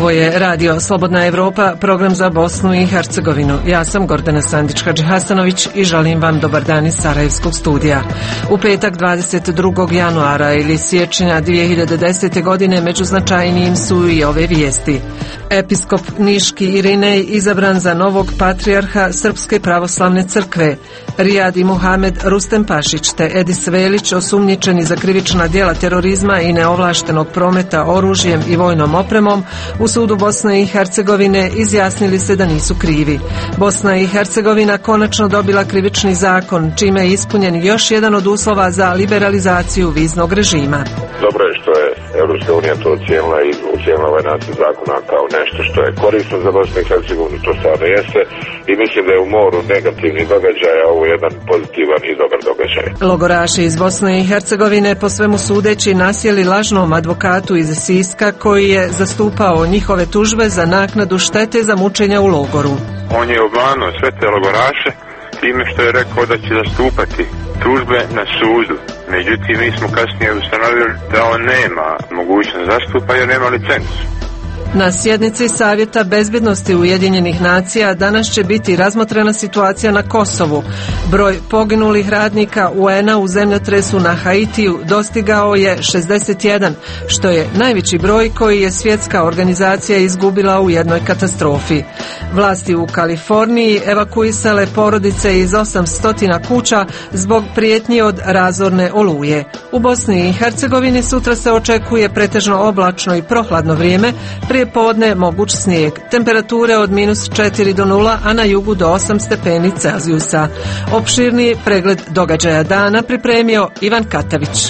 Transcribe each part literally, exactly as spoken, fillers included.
Ovo je Radio Slobodna Evropa, program za Bosnu i Hercegovinu. Ja sam Gordana Sandić-Hadžihasanović i želim vam dobar dan iz Sarajevskog studija. U petak dvadeset drugog januara ili siječnja dvije hiljade desete. godine među značajnijim su i ove vijesti. Episkop Niški Irinej izabran za novog patrijarha Srpske pravoslavne crkve. Rijad i Muhamed Rustem Pašić te Edis Velić, osumnjičeni za krivična djela terorizma i neovlaštenog prometa oružjem i vojnom opremom, u sudu Bosne i Hercegovine izjasnili se da nisu krivi. Bosna i Hercegovina konačno dobila krivični zakon, čime je ispunjen još jedan od uslova za liberalizaciju viznog režima. Dobro je što je Europska unija to ocijenila i ocijenila ovaj nacrt zakona kao nešto što je korisno za Bosnu i Hercegovinu, to stvarno jeste, i mislim da je u moru negativnih događaja ovo jedan pozitivan i dobar događaj. Logoraši iz Bosne i Hercegovine po svemu sudeći nasjeli lažnom advokatu iz Siska koji je zastupao njihove tužbe za naknadu štete za mučenja u logoru. On je obmanuo sve te logoraše time što je rekao da će zastupati tužbe na sudu. Međutim, mi smo kasnije ustanovili da on nema mogućnost zastupa jer nema licencu. Na sjednici Savjeta bezbjednosti Ujedinjenih nacija danas će biti razmotrena situacija na Kosovu. Broj poginulih radnika U N A u zemljotresu na Haitiju dostigao je šezdeset jedan, što je najveći broj koji je svjetska organizacija izgubila u jednoj katastrofi. Vlasti u Kaliforniji evakuisale porodice iz osamsto kuća zbog prijetnji od razorne oluje. U Bosni i Hercegovini sutra se očekuje pretežno oblačno i prohladno vrijeme, prije podne moguć snijeg. Temperature od minus četiri do nula, a na jugu do osam stepeni Celzijusa. Opširniji pregled događaja dana pripremio Ivan Katavić.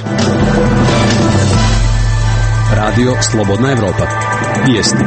Radio Slobodna Evropa. Vijesti.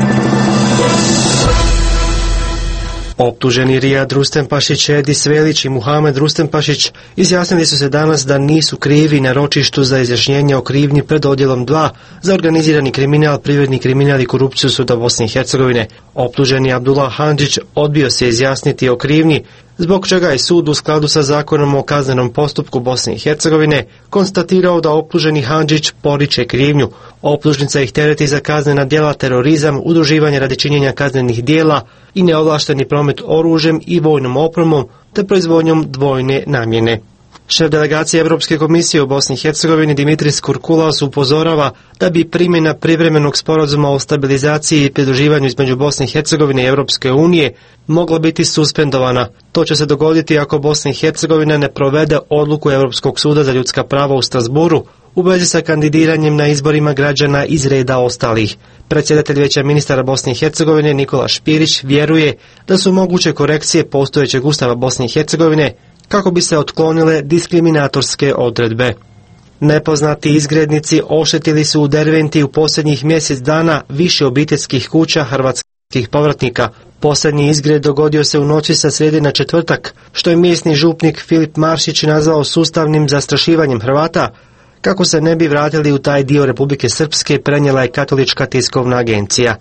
Optuženi Rijad Rustem Pašić, Edis Velić i Muhamed Rustem Pašić izjasnili su se danas da nisu krivi na ročištu za izjašnjenje o krivnji pred odjelom dva za organizirani kriminal, privredni kriminal i korupciju suda Bosne i Hercegovine. Optuženi Abdullah Handžić odbio se izjasniti o krivnji, zbog čega je sud u skladu sa zakonom o kaznenom postupku Bosne i Hercegovine konstatirao da optuženi Handžić poriče krivnju. Optužnica ih tereti za kaznena djela terorizam, udruživanje radi činjenja kaznenih djela i neovlašteni promet oružjem i vojnom opremom te proizvodnjom dvojne namjene. Šef delegacije Europske komisije u Bosni i Hercegovini Dimitris Kurkulas upozorava da bi primjena privremenog sporazuma o stabilizaciji i pridruživanju između Bosne i Hercegovine i Europske unije mogla biti suspendovana. To će se dogoditi ako Bosna i Hercegovina ne provede odluku Europskog suda za ljudska prava u Strasburu u vezi sa kandidiranjem na izborima građana iz reda ostalih. Predsjedatelj Vijeća ministara Bosne i Hercegovine Nikola Špirić vjeruje da su moguće korekcije postojećeg ustava Bosne i Hercegovine kako bi se otklonile diskriminatorske odredbe. Nepoznati izgrednici oštetili su u Derventi u posljednjih mjesec dana više obiteljskih kuća hrvatskih povratnika. Posljednji izgred dogodio se u noći sa srijede na četvrtak, što je mjesni župnik Filip Maršić nazvao sustavnim zastrašivanjem Hrvata, kako se ne bi vratili u taj dio Republike Srpske, prenijela je Katolička tiskovna agencija.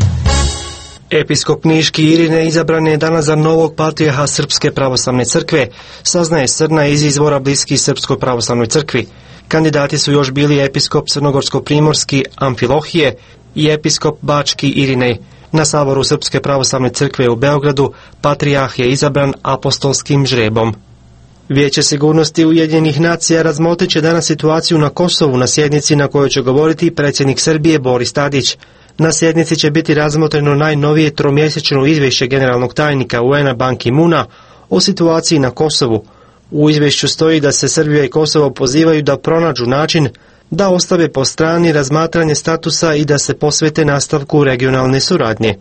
Episkop Niški Irinej izabran je danas za novog patrijarha Srpske pravoslavne crkve, saznaje Srna iz izvora bliski Srpskoj pravoslavnoj crkvi. Kandidati su još bili episkop Crnogorsko-primorski Amfilohije i episkop Bački Irinej. Na saboru Srpske pravoslavne crkve u Beogradu patrijarh je izabran apostolskim žrebom. Vijeće sigurnosti Ujedinjenih nacija razmotrit će danas situaciju na Kosovu na sjednici na kojoj će govoriti predsjednik Srbije Boris Tadić. Na sjednici će biti razmotreno najnovije tromjesečno izvješće generalnog tajnika U N A Ban Ki-moona o situaciji na Kosovu. U izvješću stoji da se Srbija i Kosovo pozivaju da pronađu način da ostave po strani razmatranje statusa i da se posvete nastavku regionalne suradnje.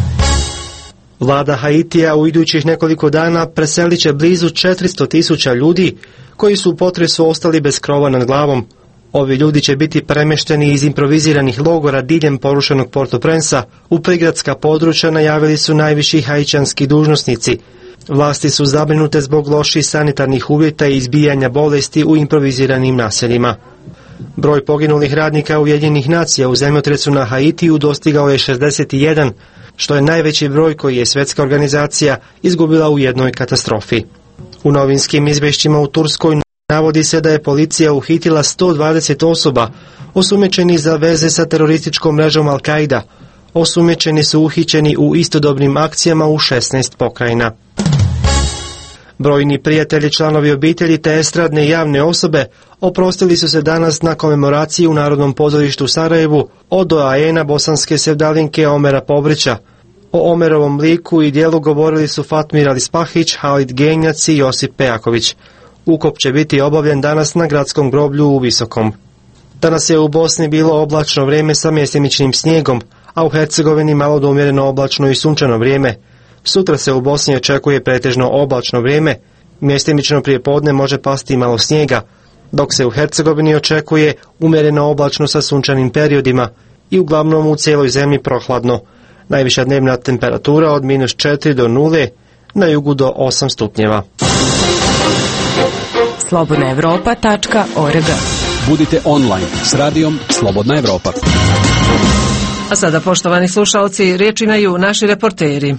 Vlada Haitija u idućih nekoliko dana preselit će blizu četiristo tisuća ljudi koji su u potresu ostali bez krova nad glavom. Ovi ljudi će biti premješteni iz improviziranih logora diljem porušenog Port-au-Prince-a u prigradska područja, najavili su najviši haitijanski dužnosnici. Vlasti su zabrinute zbog loših sanitarnih uvjeta i izbijanja bolesti u improviziranim naseljima. Broj poginulih radnika Ujedinjenih nacija u zemljotresu na Haitiju dostigao je šezdeset jedan, što je najveći broj koji je svjetska organizacija izgubila u jednoj katastrofi. U novinskim izvješćima u Turskoj navodi se da je policija uhitila sto dvadeset osoba osumnjičenih za veze sa terorističkom mrežom Al-Qaida. Osumnjičeni su uhićeni u istodobnim akcijama u šesnaest pokrajina. Brojni prijatelji, članovi obitelji te estradne i javne osobe oprostili su se danas na komemoraciji u Narodnom pozorištu u Sarajevu od doajena bosanske sevdalinke Omera Pobrića. O Omerovom liku i djelu govorili su Fatmir Alispahić, Halid Genjac i Josip Pejaković. Ukop će biti obavljen danas na gradskom groblju u Visokom. Danas je u Bosni bilo oblačno vrijeme sa mjestimičnim snijegom, a u Hercegovini malo do umjereno oblačno i sunčano vrijeme. Sutra se u Bosni očekuje pretežno oblačno vrijeme, mjestimično prije podne može pasti malo snijega, dok se u Hercegovini očekuje umjereno oblačno sa sunčanim periodima i uglavnom u cijeloj zemlji prohladno. Najviša dnevna temperatura od minus četiri do nule, na jugu do osam stupnjeva. slobodna evropa tačka org. Budite online s radijom Slobodna Evropa. A sada, poštovani slušalci, riječ imaju naši reporteri.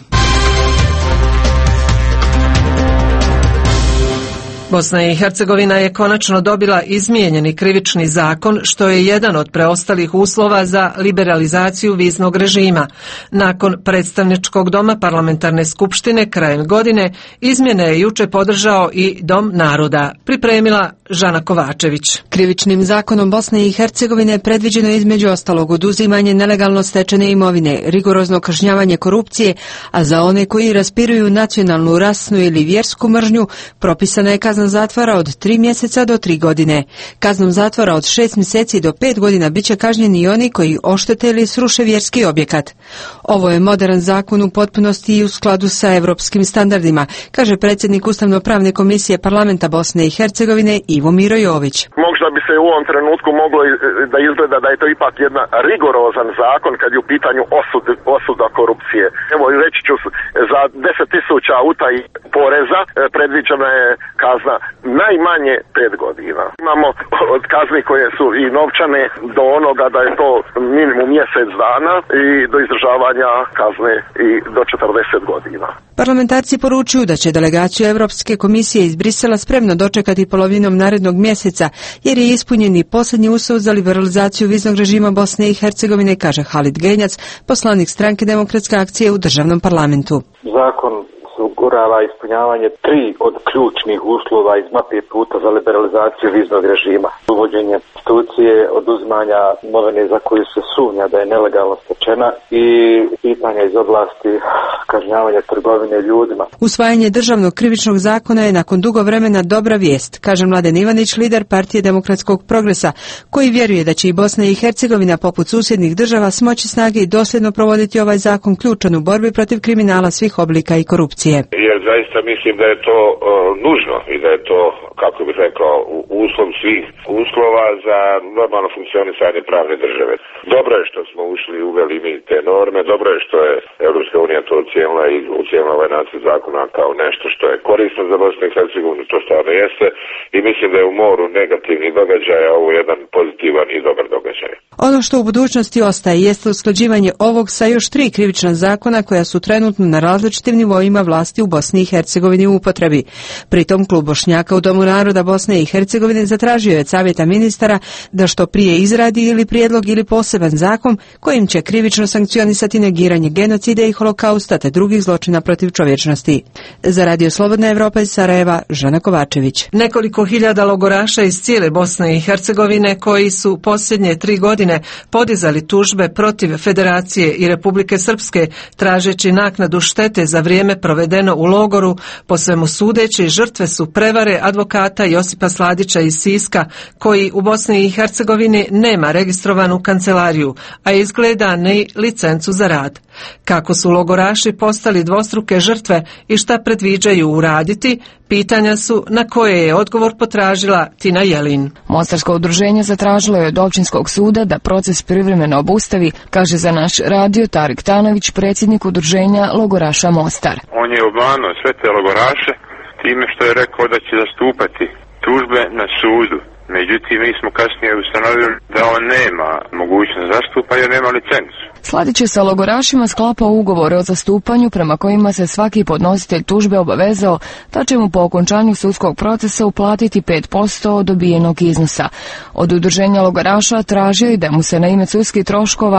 Bosna i Hercegovina je konačno dobila izmijenjeni krivični zakon, što je jedan od preostalih uslova za liberalizaciju viznog režima. Nakon predstavničkog doma parlamentarne skupštine krajem godine, izmjene je juče podržao i Dom naroda, pripremila Žana Kovačević. Krivičnim zakonom Bosne i Hercegovine predviđeno je između ostalog oduzimanje nelegalno stečene imovine, rigorozno kažnjavanje korupcije, a za one koji raspiruju nacionalnu, rasnu ili vjersku mržnju propisana je kazna zatvora od tri mjeseca do tri godine. Kaznom zatvora od šest mjeseci do pet godina bit će kažnjeni i oni koji oštete ili sruše vjerski objekat. Ovo je modern zakon u potpunosti i u skladu sa evropskim standardima, kaže predsjednik Ustavno-pravne komisije Parlamenta Bosne i Hercegovine Ivo Miro Jović. Možda bi se u ovom trenutku moglo da izgleda da je to ipak jedan rigorozan zakon kad je u pitanju osud, osuda korupcije. Evo, reći ću, za deset tisuća utaji poreza predviđena je kazna najmanje pet godina. Imamo od kazni koje su i novčane do onoga da je to minimum mjesec dana i do izdržavanja kazne i do četrdeset godina. Parlamentarci poručuju da će delegaciju Europske komisije iz Brisela spremno dočekati polovinom narednog mjeseca, jer je ispunjen i posljednji uslov za liberalizaciju viznog režima Bosne i Hercegovine, kaže Halid Genjac, poslanik stranke Demokratske akcije u državnom parlamentu. Zakon osigurava ispunjavanje tri od ključnih uslova iz mape puta za liberalizaciju viznog režima. Uvođenje institucije oduzimanja imovine za koju se sumnja da je nelegalno stečena i pitanja iz oblasti kažnjavanja trgovine ljudima. Usvajanje državnog krivičnog zakona je nakon dugo vremena dobra vijest, kaže Mladen Ivanić, lider Partije demokratskog progresa, koji vjeruje da će i Bosna i Hercegovina poput susjednih država smoći snage i dosljedno provoditi ovaj zakon ključan u borbi protiv kriminala svih oblika i korupcije. Jer zaista mislim da je to uh, nužno i da je to, kako bih rekao, uslov svih uslova za normalno funkcionisanje pravne države. Dobro je što smo ušli i uveli mi te norme, dobro je što je Europska unija to ocijenila i ocijenila ovaj nacrt zakona kao nešto što je korisno za Bosnu i Hercegovinu, to stvarno jeste, i mislim da je u moru negativnih događaja ovo jedan pozitivan i dobar događaj. Ono što u budućnosti ostaje jeste usklađivanje ovog sa još tri krivična zakona koja su trenutno na različitim nivoima vlasti u Bosni i Hercegovini u upotrebi. Pritom klub Bošnjaka u Domu naroda Bosne i Hercegovine zatražio je od savjeta ministara da što prije izradi ili prijedlog ili poseban zakon kojim će krivično sankcionisati negiranje genocida i holokausta te drugih zločina protiv čovječnosti. Za Radio Slobodna Evropa iz Sarajeva, Žana Kovačević. Nekoliko hiljada logoraša iz cijele Bosne i Hercegovine koji su posljednje tri godine podizali tužbe protiv Federacije i Republike Srpske tražeći naknadu štete za vrijeme provedeno u logoru, po svemu sudeći žrtve su prevare advokata Josipa Sladića iz Siska, koji u Bosni i Hercegovini nema registrovanu kancelariju, a izgleda ni licencu za rad. Kako su logoraši postali dvostruke žrtve i šta predviđaju uraditi, pitanja su na koje je odgovor potražila Tina Jelin. Mostarsko udruženje zatražilo je od općinskog suda da proces privremeno obustavi, kaže za naš radio Tarik Tanović, predsjednik udruženja logoraša Mostar. On je obmanuo sve te logoraše time što je rekao da će zastupati tužbe na sudu. Međutim, mi smo kasnije ustanovili da on nema mogućnost zastupa jer nema licencu. Sladić je sa logorašima sklapao ugovore o zastupanju prema kojima se svaki podnositelj tužbe obavezao da će mu po okončanju sudskog procesa uplatiti pet posto od dobijenog iznosa. Od udruženja logoraša tražio je da mu se na ime sudskih troškova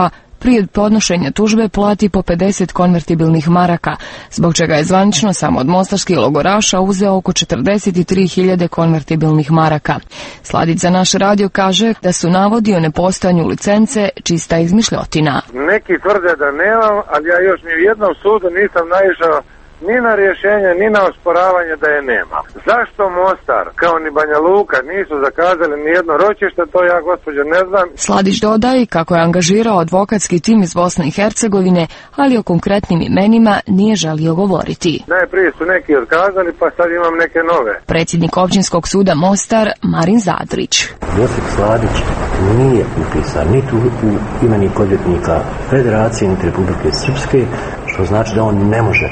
prije podnošenja tužbe plati po pedeset konvertibilnih maraka, zbog čega je zvanično samo od mostarskih logoraša uzeo oko četrdeset tri hiljade konvertibilnih maraka. Sladić za naš radio kaže da su navodi o nepostojanju licence čista izmišljotina. Neki tvrde da nemam, ali ja još ni u jednom sudu nisam naišao ni na rješenje, ni na osporavanje da je nema. Zašto Mostar, kao ni Banja Luka, nisu zakazali ni jedno ročište, to ja, gospođo, ne znam. Sladić dodaje kako je angažirao advokatski tim iz Bosne i Hercegovine, ali o konkretnim imenima nije želio govoriti. Najprije su neki otkazali, pa sad imam neke nove. Predsjednik općinskog suda Mostar, Marin Zadrić. Josip Sladić nije upisan niti u imenik odvjetnika Federacije, niti Republike Srpske, što znači da on ne može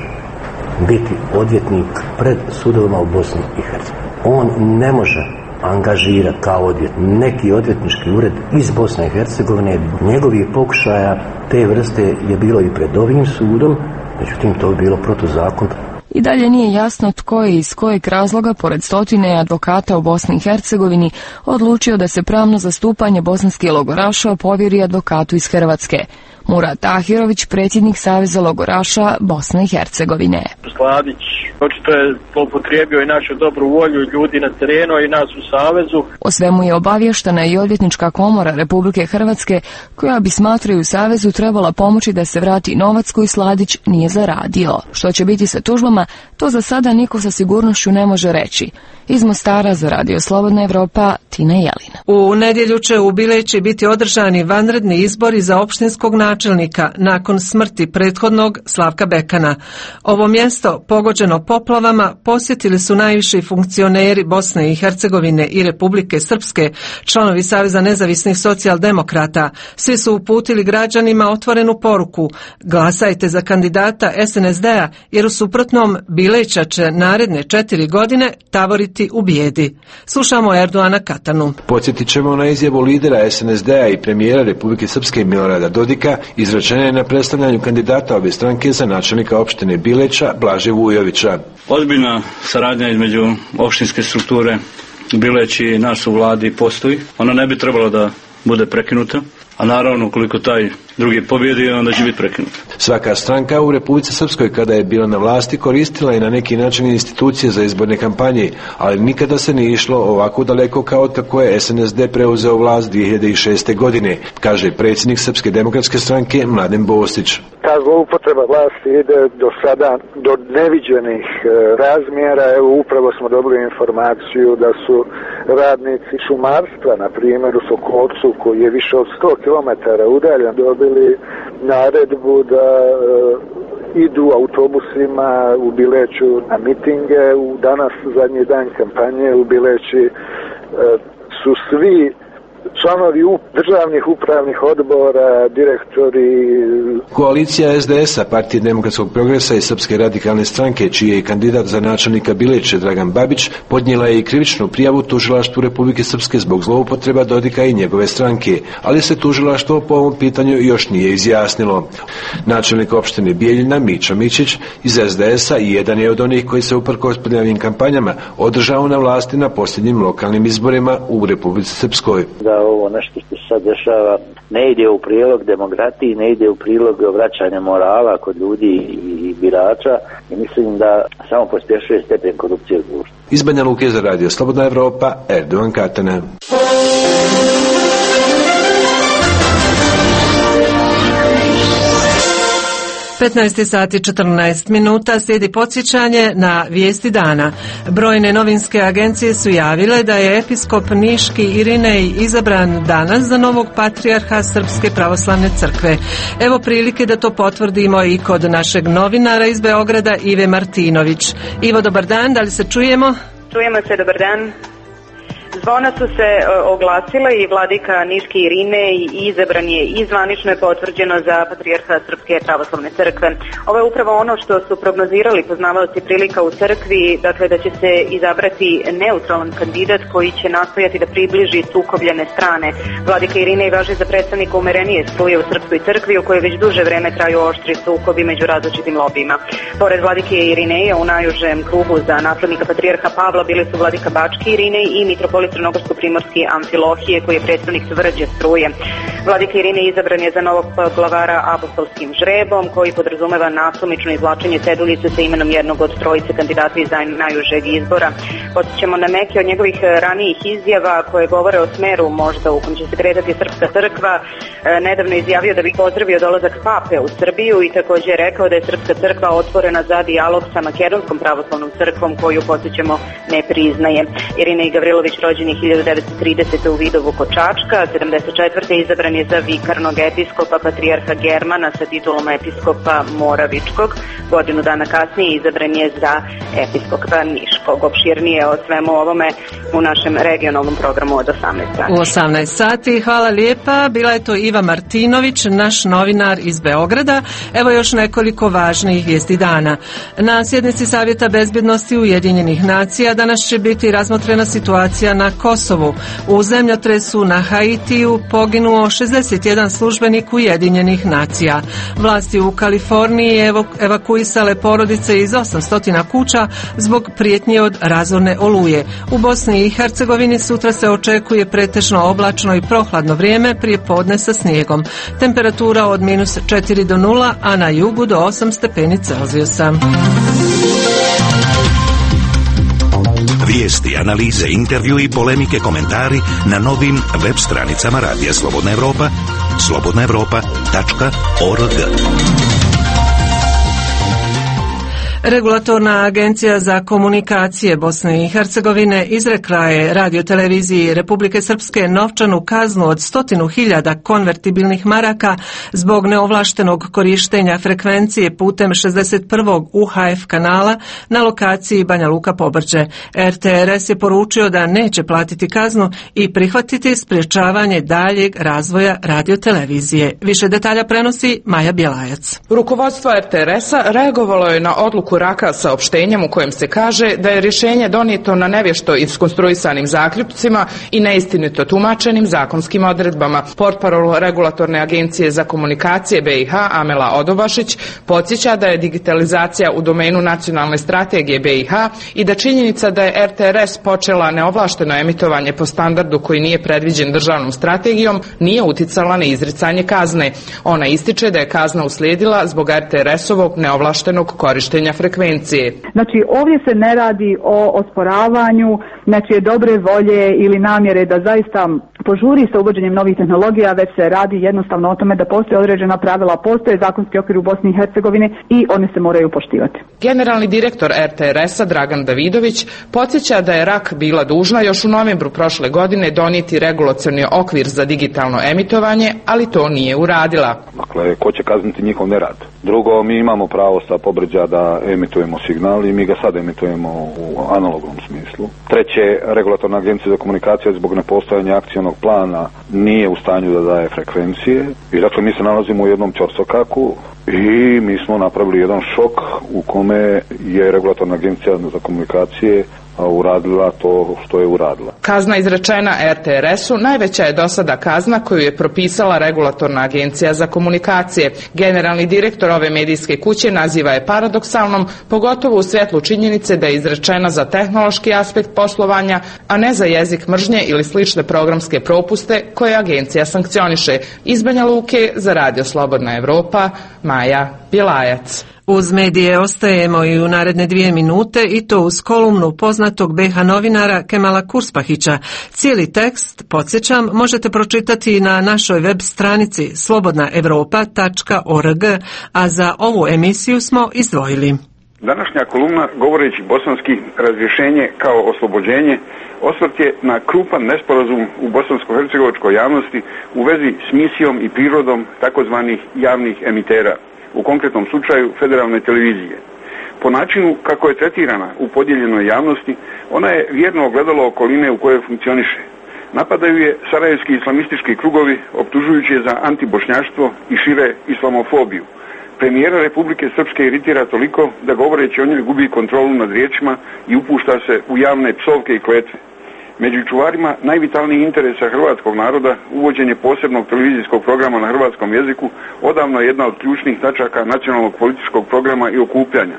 biti odvjetnik pred sudovima u Bosni i Hercegovini. On ne može angažirati kao odvjetnik neki odvjetnički ured iz Bosne i Hercegovine. Njegovih pokušaja te vrste je bilo i pred ovim sudom, međutim to je bilo protuzakonito. I dalje nije jasno tko je iz kojeg razloga, pored stotine advokata u Bosni i Hercegovini, odlučio da se pravno zastupanje bosanskih logoraša povjeri advokatu iz Hrvatske. Murat Tahirović, predsjednik Saveza logoraša Bosne i Hercegovine. Sladić očito je zloupotrijebio i našu dobru volju ljudi na terenu i nas u Savezu. O svemu je obavještena i Odvjetnička komora Republike Hrvatske, koja bi, smatraju u Savezu, trebala pomoći da se vrati novac koji Sladić nije zaradio. Što će biti sa tužbama, to za sada niko sa sigurnošću ne može reći. Iz Mostara za Radio Slobodna Evropa, Tina Jelina. U nedjelju će u Bileći biti održani vanredni izbori za opštinskog načelnika nakon smrti prethodnog Slavka Bekana. Ovo mjesto, pogođeno poplavama, posjetili su najviši funkcioneri Bosne i Hercegovine i Republike Srpske, članovi Saveza nezavisnih socijaldemokrata. Svi su uputili građanima otvorenu poruku: glasajte za kandidata S N S D-a, jer u suprotnom Bileća će naredne četiri godine tavoriti u bijedi. Slušamo Erdoana Katanu. Podsjetit ćemo na izjavu lidera S N S D-a i premijera Republike Srpske Milorada Dodika, izrečene na predstavljanju kandidata ove stranke za načelnika opštine Bileća Blaže Vujovića. Ozbiljna saradnja između opštinske strukture Bileć i nas u vladi postoji. Ona ne bi trebala da bude prekinuta, a naravno ukoliko taj drugi pobjedi, onda će biti prekinut. Svaka stranka u Republici Srpskoj kada je bila na vlasti koristila je na neki način institucije za izborne kampanje, ali nikada se nije išlo ovako daleko kao kako je S N S D preuzeo vlast dvije hiljade šeste. godine, kaže predsjednik Srpske demokratske stranke Mladen Bostić. Ta zloupotreba vlasti ide do sada do neviđenih razmjera. Evo, upravo smo dobili informaciju da su radnici šumarstva, na primjer u Sokolcu, koji je više od sto kilometara udaljen, dobili naredbu da e, idu autobusima u Bileću na mitinge. U danas, zadnji dan kampanje u Bileći, e, su svi članovi državnih upravnih odbora, direktori. Koalicija S D S-a, Partije demokratskog progresa i Srpske radikalne stranke, čiji je kandidat za načelnika Bileće Dragan Babić, podnijela je i krivičnu prijavu tužilaštvu Republike Srpske zbog zloupotreba Dodika i njegove stranke, ali se tužilaštvo po ovom pitanju još nije izjasnilo. Načelnik opštine Bijeljina Mićo Mićić iz S D S-a i jedan je od onih koji se uprkos prijavnim kampanjama održao na vlasti na posljednjim lokalnim izborima u Republici Srpskoj. Da ovo nešto što se sad dešava ne ide u prilog demokratiji, ne ide u prilog vraćanja morala kod ljudi i birača, i mislim da samo pospješuje stepen korupcije u društvu. Iz Banja Luke za Radio Slobodna Evropa, Erdoan Katana. petnaest sati četrnaest minuta, slijedi podsjećanje na vijesti dana. Brojne novinske agencije su javile da je episkop Niški Irinej izabran danas za novog patrijarha Srpske pravoslavne crkve. Evo prilike da to potvrdimo i kod našeg novinara iz Beograda, Ive Martinović. Ivo, dobar dan, da li se čujemo? Čujemo se, dobar dan. Zvona su se oglasila i vladika Niški Irinej izabran je i zvanično je potvrđeno za patrijarha Srpske pravoslavne crkve. Ovo je upravo ono što su prognozirali poznavaoci prilika u crkvi, dakle da će se izabrati neutralan kandidat koji će nastojati da približi sukobljene strane. Vladika Irinej važi za predstavnika umerenije struje u Srpskoj crkvi, u kojoj već duže vreme traju oštri sukobi među različitim lobijima. Pored vladike Irineja u najužem krugu za naslednika patrijarha Pavla bili su vladika Bački Irinej i mitropolit metropoli Crnogorsko-primorski Amfilohije, koji je predstavnik tvrđe struje. Vladika Irine izabran je za novog glavara apostolskim žrebom, koji podrazumeva nasumično izvlačenje cedulice sa imenom jednog od trojice kandidata iz najužeg izbora. Podsjećamo na neke od njegovih ranijih izjava koje govore o smeru možda u kom će se kretati Srpska crkva. Nedavno izjavio da bi pozdravio dolazak pape u Srbiju i također je rekao da je Srpska crkva otvorena za dijalog sa Makedonskom pravoslavnom crkvom, koju, podsjećamo, ne priznaje. Irina Gavrilović rođen je hiljadu devetsto tridesete. u Vidovu kod Čačka, sedamdeset četvrte. izabran je za vikarnog episkopa patrijarha Germana sa titulom episkopa Moravičkog. Godinu dana kasnije izabran je za episkopa Niškog. Opširnije o svemu ovome u našem regionalnom programu od osamnaest sati. U osamnaest sati, hvala lijepa. Bila je to Iva Martinović, naš novinar iz Beograda. Evo još nekoliko važnih vijesti dana. Na sjednici Savjeta bezbjednosti Ujedinjenih nacija danas će biti razmotrena situacija na Kosovu. U zemljotresu na Haitiju poginuo šezdeset jedan službenik Ujedinjenih nacija. Vlasti u Kaliforniji evo, evakuisale porodice iz osamsto kuća zbog prijetnje od razorne oluje. U Bosni i Hercegovini sutra se očekuje pretežno oblačno i prohladno vrijeme, prije podne sa snijegom. Temperatura od minus četiri do nula, a na jugu do osam stepeni Celzijusa. Vijesti, analize, intervju i polemike, komentari na novim web stranicama Radija Slobodna Evropa, slobodna evropa tačka org. Regulatorna agencija za komunikacije Bosne i Hercegovine izrekla je radioteleviziji Republike Srpske novčanu kaznu od stotinu hiljada konvertibilnih maraka zbog neovlaštenog korištenja frekvencije putem šezdeset prvog U H F kanala na lokaciji Banja Luka Pobrđe. R T R S je poručio da neće platiti kaznu i prihvatiti sprječavanje daljeg razvoja radiotelevizije. Više detalja prenosi Maja Bjelajac. Rukovodstvo R T R S-a reagovalo je na odluku Raka saopštenjem u kojem se kaže da je rješenje donijeto na nevješto iskonstruisanim zaključcima i neistinito tumačenim zakonskim odredbama. Portparol Regulatorne agencije za komunikacije B i H Amela Odobašić podsjeća da je digitalizacija u domenu nacionalne strategije B i H i da činjenica da je R T R S počela neovlašteno emitovanje po standardu koji nije predviđen državnom strategijom nije uticala na izricanje kazne. Ona ističe da je kazna uslijedila zbog R T R S-ovog neovlaštenog korištenja frekvencije. Znači ovdje se ne radi o osporavanju nečije dobre volje ili namjere da zaista požuri sa uvođenjem novih tehnologija, već se radi jednostavno o tome da postoje određena pravila, postoje zakonski okvir u Bosni i Hercegovini i one se moraju poštivati. Generalni direktor R T R S-a Dragan Davidović podsjeća da je R A K bila dužna još u novembru prošle godine donijeti regulacioni okvir za digitalno emitovanje, ali to nije uradila. Dakle, ko će kazniti njihov nerad? Drugo, mi imamo pravo sa Pobrđa da emitujemo signal i mi ga sad emitujemo u analognom smislu. Treće, Regulatorna agencija za komunikacije zbog nepostojanja akcionog plana nije u stanju da daje frekvencije i dakle mi se nalazimo u jednom ćorsokaku i mi smo napravili jedan šok u kome je Regulatorna agencija za komunikacije uradila to što je uradila. Kazna izrečena R T R S-u najveća je do sada kazna koju je propisala Regulatorna agencija za komunikacije. Generalni direktor ove medijske kuće naziva je paradoksalnom, pogotovo u svjetlu činjenice da je izrečena za tehnološki aspekt poslovanja, a ne za jezik mržnje ili slične programske propuste koje agencija sankcioniše. Iz Banja Luke za Radio Slobodna Evropa, Maja Bjelajac. Uz medije ostajemo i u naredne dvije minute i to uz kolumnu poznatog B H novinara Kemala Kurspahića. Cijeli tekst, podsjećam, možete pročitati na našoj web stranici slobodna evropa tačka org, a za ovu emisiju smo izdvojili. Današnja kolumna, govoreći bosanski, razrješenje kao oslobođenje, osvrt je na krupan nesporazum u bosansko-hercegovačkoj javnosti u vezi s misijom i prirodom takozvanih javnih emitera, u konkretnom slučaju federalne televizije. Po načinu kako je tretirana u podijeljenoj javnosti, ona je vjerno ogledalo okoline u kojoj funkcioniše. Napadaju je sarajevski islamistički krugovi, optužujući je za antibošnjaštvo i šire islamofobiju. Premijera Republike Srpske iritira toliko da govoreći o njoj gubi kontrolu nad riječima i upušta se u javne psovke i kletve. Među čuvarima najvitalnijih interesa hrvatskog naroda uvođenje posebnog televizijskog programa na hrvatskom jeziku odavno je jedna od ključnih tačaka nacionalnog političkog programa i okupljanja.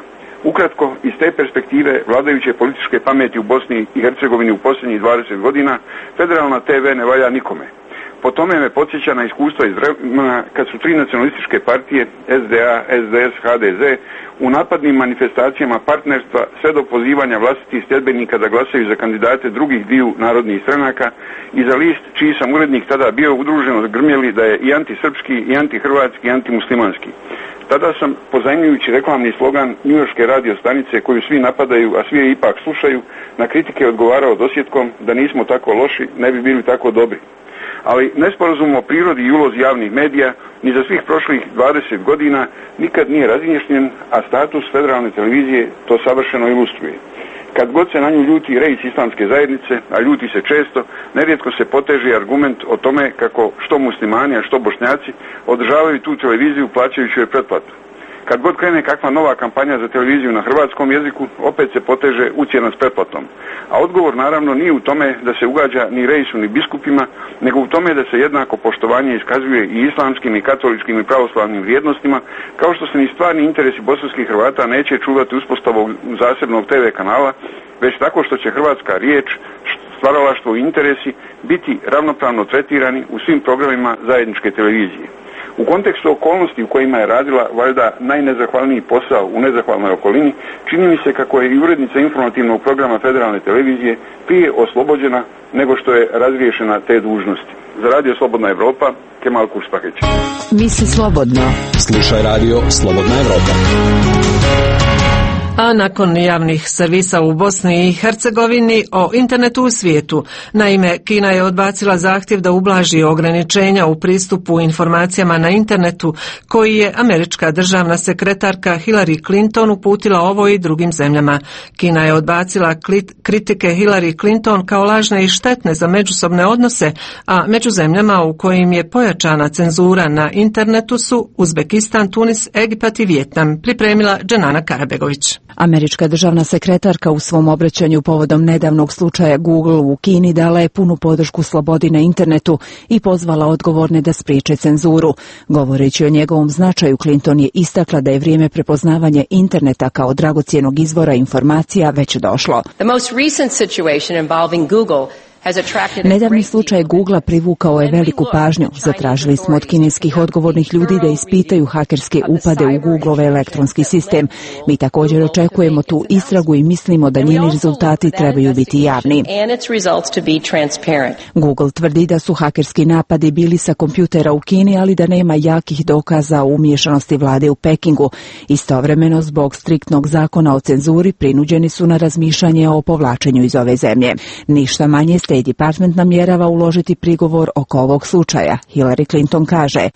Ukratko, iz te perspektive vladajuće političke pameti u Bosni i Hercegovini u posljednjih dvadeset godina federalna te ve ne valja nikome. Po tome me podsjeća na iskustva iz vremena kad su tri nacionalističke partije es de a, es de es, ha de ze u napadnim manifestacijama partnerstva sve do pozivanja vlastitih sljedbenika da glasaju za kandidate drugih dviju narodnih stranaka i za list čiji sam urednik tada bio udruženo grmjeli da je i antisrpski, i antihrvatski, i antimuslimanski. Tada sam, pozajmljujući reklamni slogan njujorške radio stanice koju svi napadaju, a svi je ipak slušaju, na kritike odgovarao dosjetkom da nismo tako loši, ne bi bili tako dobri. Ali nesporazum o prirodi i ulozi javnih medija ni za svih prošlih dvadeset godina nikad nije razjašnjen, a status federalne televizije to savršeno ilustruje. Kad god se na nju ljuti rejs islamske zajednice, a ljuti se često, nerijetko se poteže argument o tome kako što muslimani, a što bošnjaci održavaju tu televiziju plaćajući joj pretplatu. Kad god krene kakva nova kampanja za televiziju na hrvatskom jeziku, opet se poteže ucjena s pretplatom. A odgovor naravno nije u tome da se ugađa ni rejsu ni biskupima, nego u tome da se jednako poštovanje iskazuje i islamskim i katoličkim i pravoslavnim vrijednostima, kao što se ni stvarni interesi bosanskih Hrvata neće čuvati uspostavom zasebnog te ve kanala, već tako što će hrvatska riječ, stvaralaštvo i interesi biti ravnopravno tretirani u svim programima zajedničke televizije. U kontekstu okolnosti u kojima je radila valjda najnezahvalniji posao u nezahvalnoj okolini, čini mi se kako je i urednica informativnog programa federalne televizije prije oslobođena nego što je razriješena te dužnosti. Za Radio Slobodna Evropa, Kemal Kurspakeć. Misli slobodno. Slušaj Radio Slobodna Evropa. A nakon javnih servisa u Bosni i Hercegovini o internetu u svijetu. Naime, Kina je odbacila zahtjev da ublaži ograničenja u pristupu informacijama na internetu koji je američka državna sekretarka Hillary Clinton uputila ovoj i drugim zemljama. Kina je odbacila kritike Hillary Clinton kao lažne i štetne za međusobne odnose, a među zemljama u kojim je pojačana cenzura na internetu su Uzbekistan, Tunis, Egipat i Vijetnam, pripremila Dženana Karabegović. Američka državna sekretarka u svom obraćanju povodom nedavnog slučaja Google u Kini dala je punu podršku slobodi na internetu i pozvala odgovorne da spriječe cenzuru. Govoreći o njegovom značaju, Clinton je istakla da je vrijeme prepoznavanja interneta kao dragocjenog izvora informacija već došlo. The most recent situation involving Google Nedavni slučaj Googlea privukao je veliku pažnju. Zatražili smo od kineskih odgovornih ljudi da ispitaju hakerske upade u Googleov elektronski sistem. Mi također očekujemo tu istragu i mislimo da njeni rezultati trebaju biti javni. Google tvrdi da su hakerski napadi bili sa kompjutera u Kini, ali da nema jakih dokaza o umiješanosti vlade u Pekingu. Istovremeno, zbog striktnog zakona o cenzuri, prinuđeni su na razmišljanje o povlačenju iz ove zemlje. Ništa manje State Department namjerava uložiti prigovor oko ovog slučaja. Hillary Clinton kaže: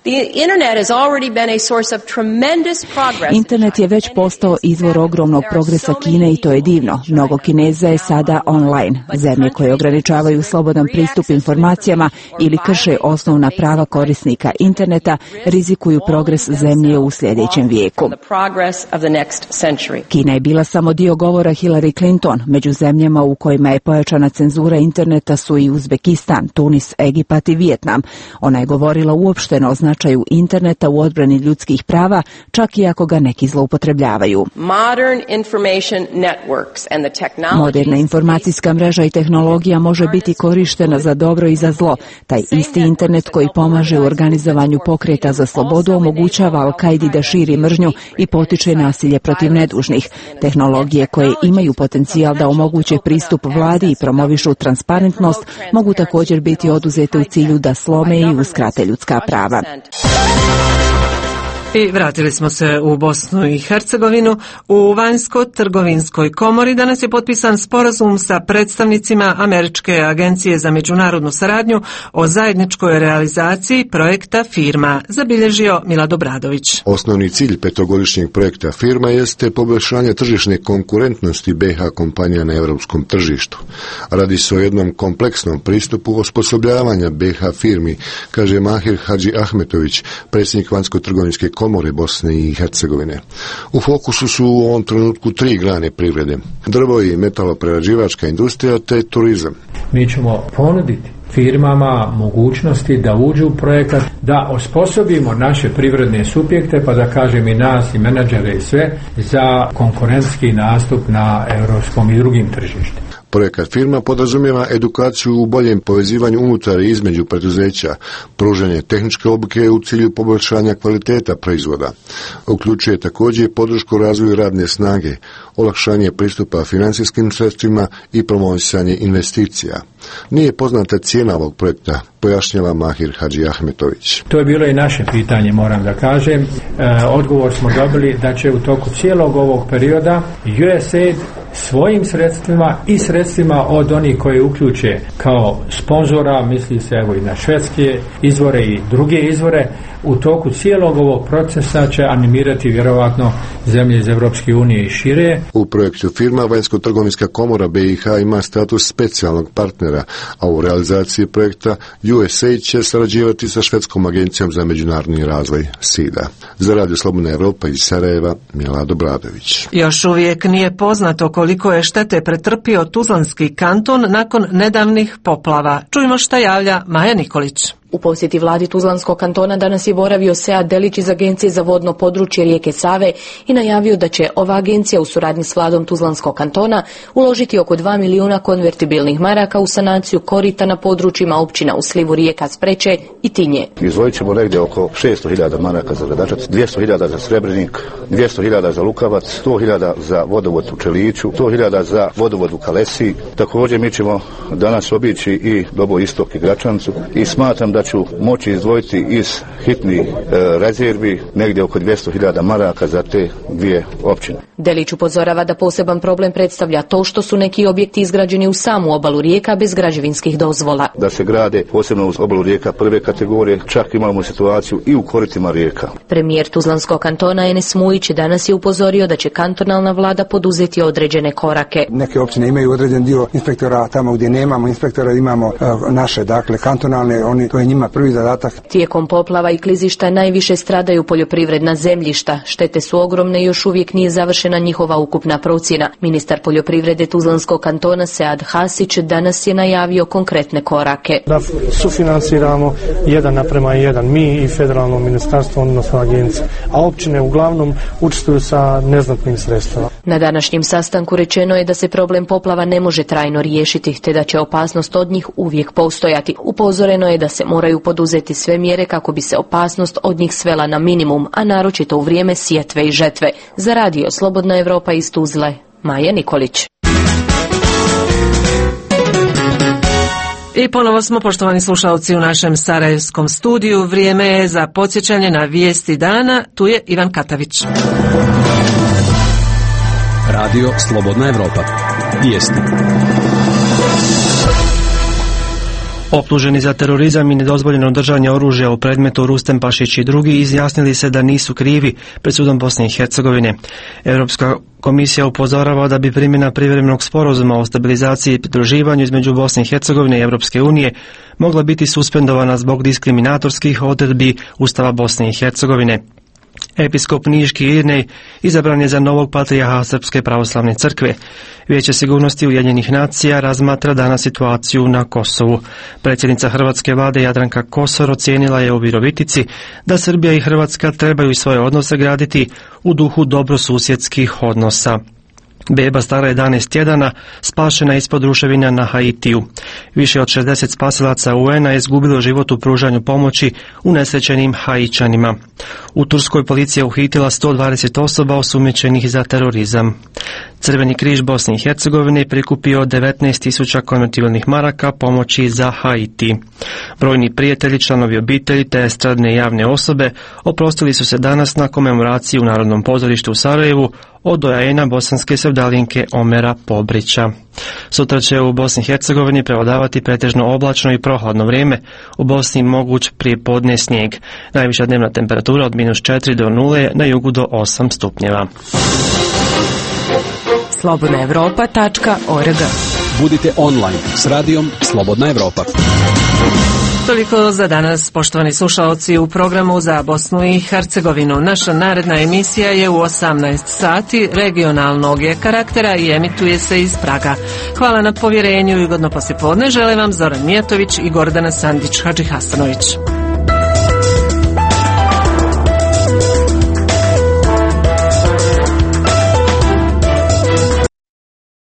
Internet je već postao izvor ogromnog progresa Kine i to je divno. Mnogo Kineza je sada online. Zemlje koje ograničavaju slobodan pristup informacijama ili krše osnovna prava korisnika interneta rizikuju progres zemlje u sljedećem vijeku. Kina je bila samo dio govora Hillary Clinton. Među zemljama u kojima je pojačana cenzura interneta su i Uzbekistan, Tunis, Egipat i Vijetnam. Ona je govorila uopšteno o značaju interneta u odbrani ljudskih prava, čak i ako ga neki zloupotrebljavaju. Moderna informacijska mreža i tehnologija može biti korištena za dobro i za zlo. Taj isti internet koji pomaže u organizovanju pokreta za slobodu omogućava Al-Kaidi da širi mržnju i potiče nasilje protiv nedužnih. Tehnologije koje imaju potencijal da omoguće pristup vladi i promovišu transparentnost mogu također biti oduzete u cilju da slome i uskrate ljudska prava. I vratili smo se u Bosnu i Hercegovinu. U Vanjsko-trgovinskoj komori danas je potpisan sporazum sa predstavnicima Američke agencije za međunarodnu saradnju o zajedničkoj realizaciji projekta Firma, zabilježio Milad Obradović. Osnovni cilj petogodišnjeg projekta Firma jeste poboljšanje tržišne konkurentnosti be ha kompanija na europskom tržištu. Radi se o jednom kompleksnom pristupu osposobljavanja be ha firmi, kaže Mahir Hadži Ahmetović, predsjednik Vanjsko-trgovinske komore Bosne i Hercegovine. U fokusu su u ovom trenutku tri grane privrede: drvo i metaloprerađivačka industrija te turizam. Mi ćemo ponuditi firmama mogućnosti da uđu u projekat, da osposobimo naše privredne subjekte, pa da kažem i nas i menadžere i sve, za konkurentski nastup na europskom i drugim tržištima. Projekat firma podrazumijeva edukaciju u boljem povezivanju unutar i između preduzeća, pružanje tehničke obuke u cilju poboljšanja kvaliteta proizvoda. Uključuje također podršku razvoju radne snage, olakšanje pristupa financijskim sredstvima i promovisanje investicija. Nije poznata cijena ovog projekta, pojašnjava Mahir Hadži Ahmetović. To je bilo i naše pitanje, moram da kažem. E, odgovor smo dobili da će u toku cijelog ovog perioda U S A I D svojim sredstvima i sredstvima od onih koje uključe kao sponzora, misli se evo i na švedske izvore i druge izvore, u toku cijelog ovog procesa će animirati vjerovatno zemlje iz Europske unije i šire. U projektu firma Vanjsko-trgovinska komora B i H ima status specijalnog partnera, a u realizaciji projekta U S A I D će sarađivati sa Švedskom agencijom za međunarodni razvoj S I D A. Za Radio Slobodna Evropa iz Sarajeva, Milado Bradović. Još uvijek nije poznato koliko je štete pretrpio Tuzlanski kanton nakon nedavnih poplava. Čujmo šta javlja Maja Nikolić. U posjeti vladi Tuzlanskog kantona danas je boravio Sead Delić iz Agencije za vodno područje rijeke Save i najavio da će ova agencija u suradnji s vladom Tuzlanskog kantona uložiti oko dva milijuna konvertibilnih maraka u sanaciju korita na područjima općina u slivu rijeka Spreče i Tinje. Izdvojit ćemo negdje oko šesto hiljada maraka za Gradačac, dvjesto hiljada za Srebrenik, dvjesto hiljada za Lukavac, sto hiljada za vodovod u Čeliću, sto hiljada za vodovod u Kalesi. Također mi ćemo danas obići i Dobo Istok i Gračancu i smatram da da ću moći izdvojiti iz hitnih e, rezervi negdje oko dvjesto hiljada maraka za te dvije općine. Delić upozorava da poseban problem predstavlja to što su neki objekti izgrađeni u samu obalu rijeka bez građevinskih dozvola. Da se grade posebno uz obalu rijeka prve kategorije, čak imamo situaciju i u koritima rijeka. Premijer Tuzlanskog kantona Enes Mujić danas je upozorio da će kantonalna vlada poduzeti određene korake. Neke općine imaju određen dio inspektora, tamo gdje nemamo inspektora imamo uh, naše, dakle kantonalne, oni, to je njima prvi zadatak. Tijekom poplava i klizišta najviše stradaju poljoprivredna zemljišta. Štete su ogromne i još uvijek nije završena njihova ukupna procjena. Ministar poljoprivrede Tuzlanskog kantona Sead Hasić danas je najavio konkretne korake. Da sufinansiramo jedan naprema jedan, mi i federalno ministarstvo, odnosno agencija, a općine uglavnom učestvuju sa neznatnim sredstvima. Na današnjem sastanku rečeno je da se problem poplava ne može trajno riješiti, te da će opasnost od njih uvijek postojati. Upozoreno je da se moraju poduzeti sve mjere kako bi se opasnost od njih svela na minimum, a naročito u vrijeme sjetve i žetve. Za Radio Slobodna Evropa iz Tuzle, Maja Nikolić. I ponovo smo, poštovani slušalci, u našem sarajevskom studiju. Vrijeme je za podsjećanje na vijesti dana. Tu je Ivan Katavić. Radio Slobodna Evropa. Vijesti. Optuženi za terorizam i nedozvoljeno držanje oružja u predmetu Rustem Pašić i drugi izjasnili se da nisu krivi pred sudom Bosne i Hercegovine. Europska komisija upozorava da bi primjena privremenog sporazuma o stabilizaciji i pridruživanju između Bosne i Hercegovine i Europske unije mogla biti suspendovana zbog diskriminatorskih odredbi Ustava Bosne i Hercegovine. Episkop Niški Irnej izabran je za novog patrijarha Srpske pravoslavne crkve. Vijeće sigurnosti Ujedinjenih nacija razmatra danas situaciju na Kosovu. Predsjednica hrvatske vlade Jadranka Kosor ocijenila je u Virovitici da Srbija i Hrvatska trebaju svoje odnose graditi u duhu dobrosusjedskih odnosa. Beba stara jedanaest tjedana spašena ispod ruševina na Haitiju. Više od šezdeset spasilaca U N-a je izgubilo život u pružanju pomoći unesrećenim Haićanima. U Turskoj policija uhitila sto dvadeset osoba osumnjičenih za terorizam. Crveni križ Bosne i Hercegovine prikupio devetnaest tisuća konvertibilnih maraka pomoći za Haiti. Brojni prijatelji, članovi obitelji te estradne javne osobe oprostili su se danas na komemoraciji u Narodnom pozorištu u Sarajevu od doajena bosanske sevdalinke Omera Pobrića. Sutra će u Bosni i Hercegovini prevladavati pretežno oblačno i prohladno vrijeme, u Bosni moguć prijepodne snijeg. Najviša dnevna temperatura od minus četiri do nule, na jugu do osam stupnjeva. slobodna evropa tačka org. Budite online s radijom Slobodna Evropa. Toliko za danas, poštovani slušaoci, u programu za Bosnu i Hercegovinu. Naša naredna emisija je u osamnaest sati, regionalnog je karaktera i emituje se iz Praga. Hvala na povjerenju i ugodno poslijepodne žele vam Zoran Mijatović i Gordana Sandić Hadžihasanović.